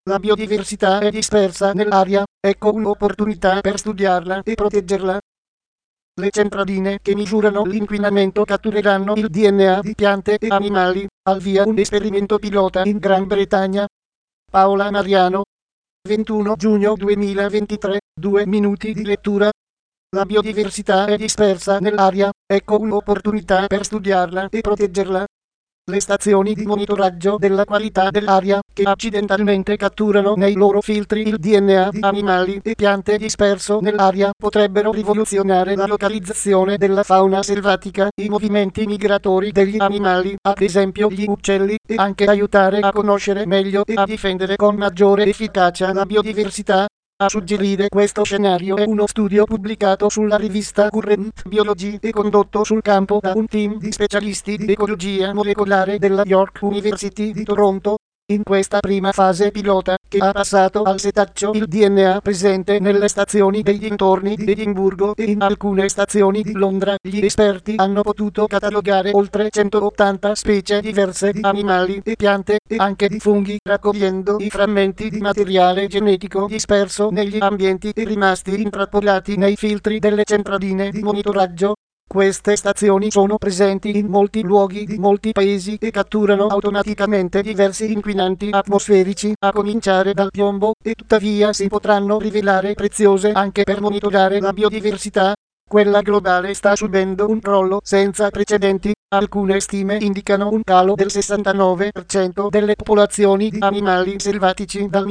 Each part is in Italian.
La biodiversità è dispersa nell'aria, ecco un'opportunità per studiarla e proteggerla. Le centraline che misurano l'inquinamento cattureranno il DNA di piante e animali, al via un esperimento pilota in Gran Bretagna. Paola Mariano, 21 giugno 2023, 2 minuti di lettura. La biodiversità è dispersa nell'aria, ecco un'opportunità per studiarla e proteggerla. Le stazioni di monitoraggio della qualità dell'aria, che accidentalmente catturano nei loro filtri il DNA di animali e piante disperso nell'aria, potrebbero rivoluzionare la localizzazione della fauna selvatica, i movimenti migratori degli animali, ad esempio gli uccelli, e anche aiutare a conoscere meglio e a difendere con maggiore efficacia la biodiversità. A suggerire questo scenario è uno studio pubblicato sulla rivista Current Biology e condotto sul campo da un team di specialisti di ecologia molecolare della York University di Toronto. In questa prima fase pilota, che ha passato al setaccio il DNA presente nelle stazioni dei dintorni di Edimburgo e in alcune stazioni di Londra, gli esperti hanno potuto catalogare oltre 180 specie diverse di animali e piante, e anche di funghi, raccogliendo i frammenti di materiale genetico disperso negli ambienti e rimasti intrappolati nei filtri delle centraline di monitoraggio. Queste stazioni sono presenti in molti luoghi di molti paesi e catturano automaticamente diversi inquinanti atmosferici, a cominciare dal piombo, e tuttavia si potranno rivelare preziose anche per monitorare la biodiversità. Quella globale sta subendo un crollo senza precedenti. Alcune stime indicano un calo del 69% delle popolazioni di animali selvatici dal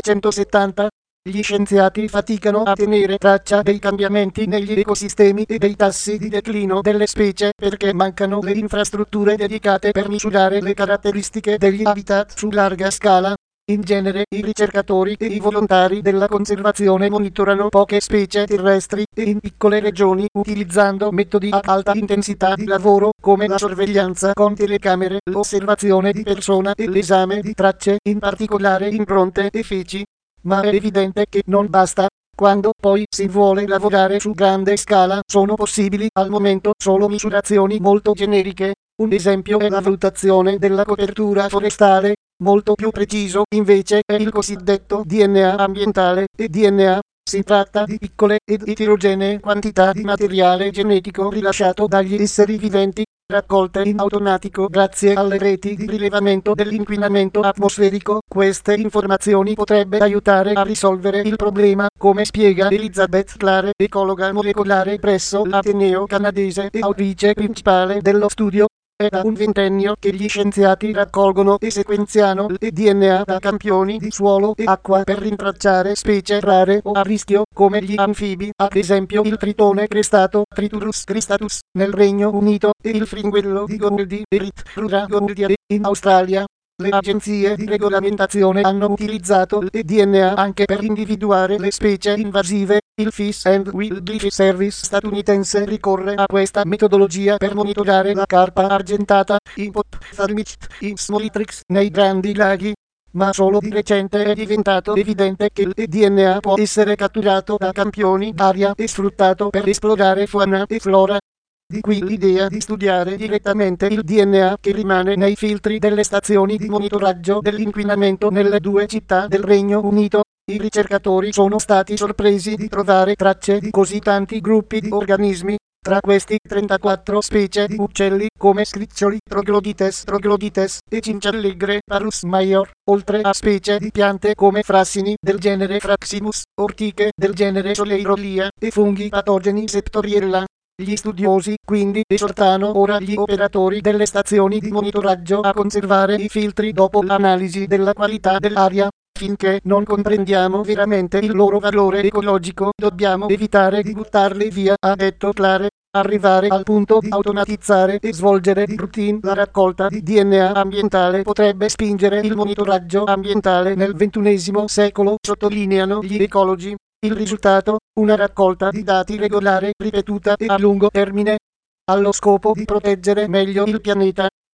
1970. Gli scienziati faticano a tenere traccia dei cambiamenti negli ecosistemi e dei tassi di declino delle specie perché mancano le infrastrutture dedicate per misurare le caratteristiche degli habitat su larga scala. In genere, i ricercatori e i volontari della conservazione monitorano poche specie terrestri e in piccole regioni utilizzando metodi ad alta intensità di lavoro come la sorveglianza con telecamere, l'osservazione di persona e l'esame di tracce, in particolare impronte e feci. Ma è evidente che non basta. Quando poi si vuole lavorare su grande scala, sono possibili al momento solo misurazioni molto generiche. Un esempio è la valutazione della copertura forestale. Molto più preciso, invece, è il cosiddetto DNA ambientale e DNA. Si tratta di piccole ed eterogenee quantità di materiale genetico rilasciato dagli esseri viventi, raccolte in automatico grazie alle reti di rilevamento dell'inquinamento atmosferico. Queste informazioni potrebbero aiutare a risolvere il problema, come spiega Elizabeth Clare, ecologa molecolare presso l'Ateneo canadese e autrice principale dello studio. È da un ventennio che gli scienziati raccolgono e sequenziano il DNA da campioni di suolo e acqua per rintracciare specie rare o a rischio, come gli anfibi, ad esempio il tritone crestato Triturus cristatus nel Regno Unito e il fringuello di Goldie Erythrura goldiae in Australia. Le agenzie di regolamentazione hanno utilizzato il DNA anche per individuare le specie invasive. Il Fish and Wildlife Service statunitense ricorre a questa metodologia per monitorare la carpa argentata, i Ophthalmic, i Smolitrix nei grandi laghi. Ma solo di recente è diventato evidente che il DNA può essere catturato da campioni d'aria e sfruttato per esplorare fauna e flora. Di qui l'idea di studiare direttamente il DNA che rimane nei filtri delle stazioni di monitoraggio dell'inquinamento nelle due città del Regno Unito. I ricercatori sono stati sorpresi di trovare tracce di così tanti gruppi di organismi. Tra questi 34 specie di uccelli come scriccioli, troglodites e cinciallegre Parus major, oltre a specie di piante come frassini del genere Fraximus, ortiche del genere Soleirolia e funghi patogeni Septoriella. Gli studiosi, quindi, esortano ora gli operatori delle stazioni di monitoraggio a conservare i filtri dopo l'analisi della qualità dell'aria. Finché non comprendiamo veramente il loro valore ecologico, dobbiamo evitare di buttarli via, ha detto Clare. Arrivare al punto di automatizzare e svolgere di routine la raccolta di DNA ambientale potrebbe spingere il monitoraggio ambientale nel XXI secolo, sottolineano gli ecologi. Il risultato? Una raccolta di dati regolare, ripetuta e a lungo termine, allo scopo di proteggere meglio il pianeta.